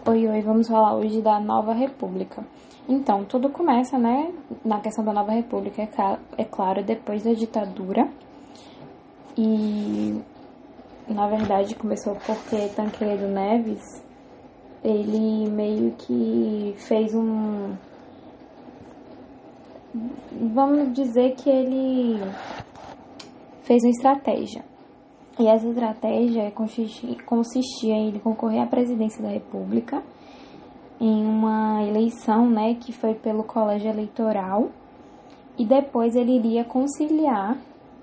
Oi, oi, vamos falar hoje da Nova República. Então, tudo começa, né, na questão da Nova República, é claro, depois da ditadura. E, na verdade, começou porque Tancredo Neves, ele meio que fez vamos dizer que ele fez uma estratégia. E essa estratégia consistia em ele concorrer à presidência da República em uma eleição, né, que foi pelo colégio eleitoral, e depois ele iria conciliar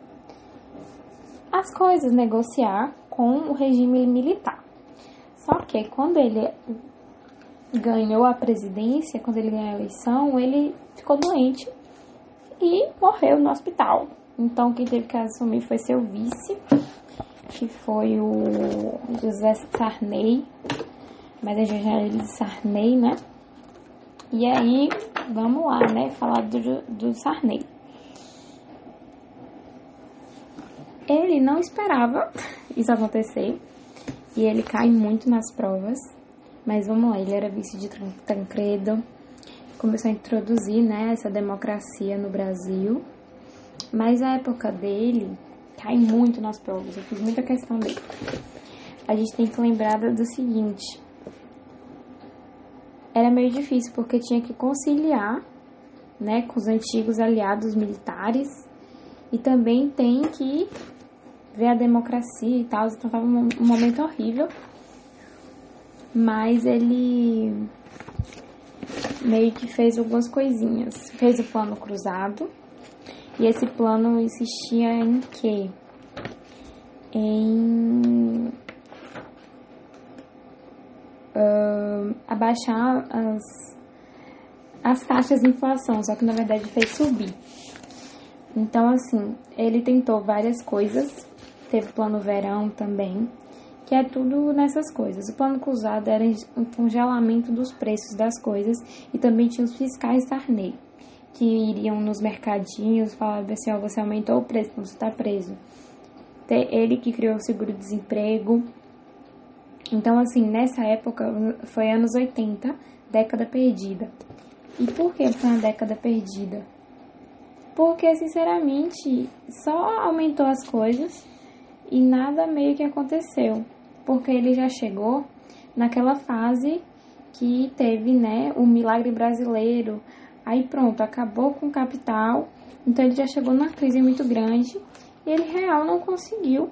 as coisas, negociar com o regime militar. Só que quando ele ganhou a presidência, quando ele ganhou a eleição, ele ficou doente e morreu no hospital. Então quem teve que assumir foi seu vice, que foi o José Sarney, mas a gente chama ele de Sarney, né? E aí, vamos lá, né, falar do Sarney. Ele não esperava isso acontecer, e ele cai muito nas provas, mas vamos lá, ele era vice de Tancredo, começou a introduzir, né, essa democracia no Brasil, mas a época dele cai muito nas provas, eu fiz muita questão dele. A gente tem que lembrar do seguinte: era meio difícil porque tinha que conciliar, né, com os antigos aliados militares, e também tem que ver a democracia e tal, então tava um momento horrível, mas ele meio que fez algumas coisinhas. Fez o plano cruzado, e esse plano insistia em quê? Em abaixar as taxas de inflação, só que na verdade fez subir. Então, assim, ele tentou várias coisas, teve o plano verão também, que é tudo nessas coisas. O plano cruzado era um congelamento dos preços das coisas, e também tinha os fiscais Sarney, que iriam nos mercadinhos, falavam assim: ó, você aumentou o preço, então você tá preso. Ele que criou o seguro-desemprego. Então, assim, nessa época, foi anos 80, década perdida. E por que foi uma década perdida? Porque, sinceramente, só aumentou as coisas e nada meio que aconteceu. Porque ele já chegou naquela fase que teve, né, o milagre brasileiro. Aí pronto, acabou com o capital, então ele já chegou numa crise muito grande e ele real não conseguiu,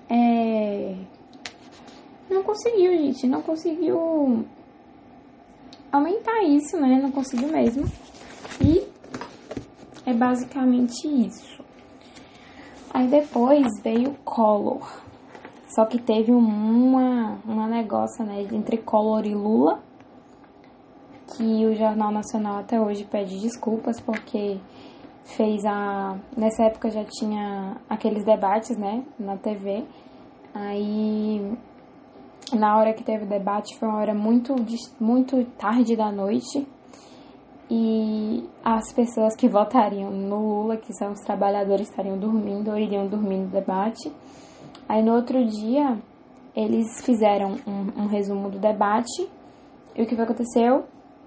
não conseguiu aumentar isso, né, não conseguiu mesmo, e é basicamente isso. Aí depois veio Collor, só que teve uma negócio, né, entre Collor e Lula, que o Jornal Nacional até hoje pede desculpas, porque nessa época já tinha aqueles debates, né, na TV, aí na hora que teve o debate foi uma hora muito tarde da noite, e as pessoas que votariam no Lula, que são os trabalhadores, estariam dormindo ou iriam dormir no debate. Aí no outro dia eles fizeram um resumo do debate, e o que aconteceu?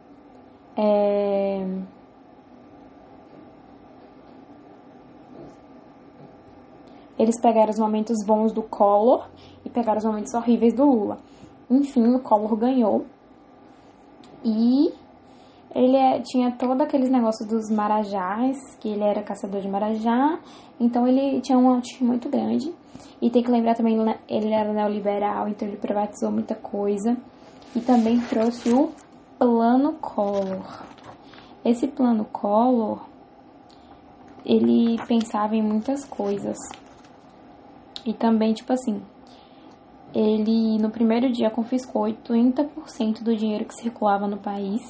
Eles pegaram os momentos bons do Collor e pegaram os momentos horríveis do Lula. Enfim, o Collor ganhou, e ele tinha todo aqueles negócios dos marajás, que ele era caçador de marajá, então ele tinha um autismo muito grande. E tem que lembrar também, ele era neoliberal, então ele privatizou muita coisa, e também trouxe o Plano Collor. Esse Plano Collor, ele pensava em muitas coisas. E também, tipo assim, ele no primeiro dia confiscou 80% do dinheiro que circulava no país.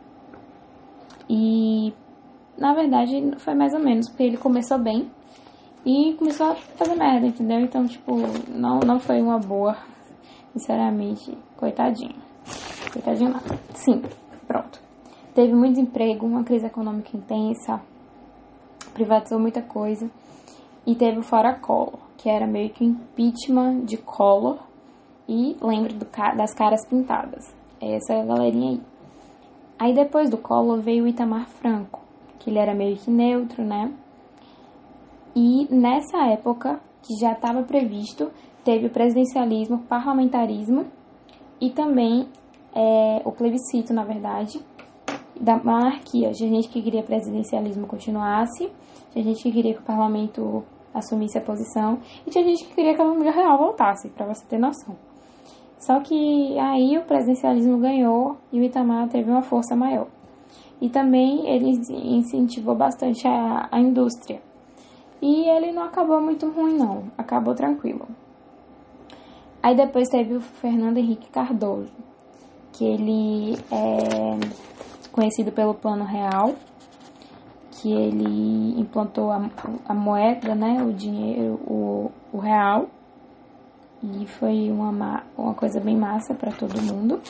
E, na verdade, foi mais ou menos, porque ele começou bem e começou a fazer merda, entendeu? Então, tipo, não foi uma boa, sinceramente, coitadinho. Coitadinho nada. Sim, pronto. Teve muito desemprego, uma crise econômica intensa, privatizou muita coisa, e teve o Fora Collor, que era meio que o impeachment de Collor, e lembro das caras pintadas. essa galerinha aí. Aí depois do Collor veio o Itamar Franco, que ele era meio que neutro, né? E nessa época, que já estava previsto, teve o presidencialismo, o parlamentarismo e também o plebiscito, na verdade, da monarquia. Tinha gente que queria que o presidencialismo continuasse, tinha gente que queria que o parlamento assumisse a posição e tinha gente que queria que a família real voltasse, para você ter noção. Só que aí o presidencialismo ganhou e o Itamar teve uma força maior. E também ele incentivou bastante a indústria. E ele não acabou muito ruim, não. Acabou tranquilo. Aí depois teve o Fernando Henrique Cardoso, que ele é conhecido pelo Plano Real, que ele implantou a moeda, né, o dinheiro, o real, e foi uma coisa bem massa para todo mundo.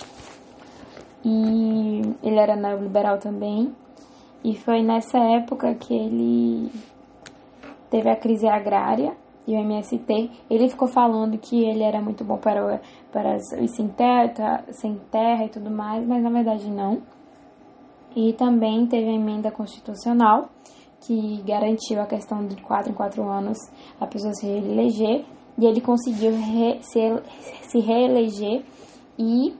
E ele era neoliberal também, e foi nessa época que ele teve a crise agrária e o MST. Ele ficou falando que ele era muito bom para os sem terra e tudo mais, mas na verdade não. E também teve a emenda constitucional, que garantiu a questão de 4 em 4 anos a pessoa se reeleger, e ele conseguiu se reeleger e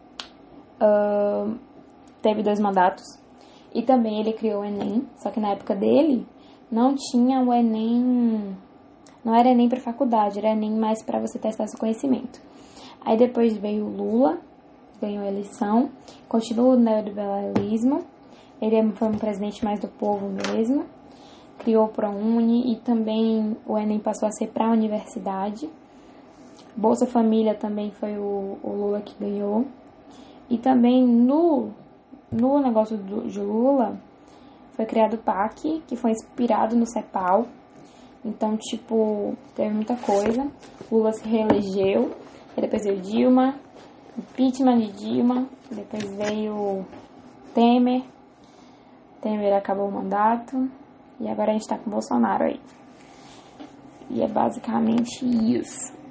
teve 2 mandatos. E também ele criou o Enem, só que na época dele não tinha o Enem, não era Enem para faculdade, era Enem mais para você testar seu conhecimento. Aí depois veio o Lula, ganhou a eleição, continuou o neoliberalismo, ele foi um presidente mais do povo mesmo, criou o ProUni e também o Enem passou a ser para a universidade. Bolsa Família também foi o Lula que ganhou. E também no negócio de Lula foi criado o PAC, que foi inspirado no CEPAL. Então, tipo, teve muita coisa. Lula se reelegeu, e depois veio Dilma, impeachment de Dilma, depois veio Temer acabou o mandato, e agora a gente tá com o Bolsonaro aí. E é basicamente isso.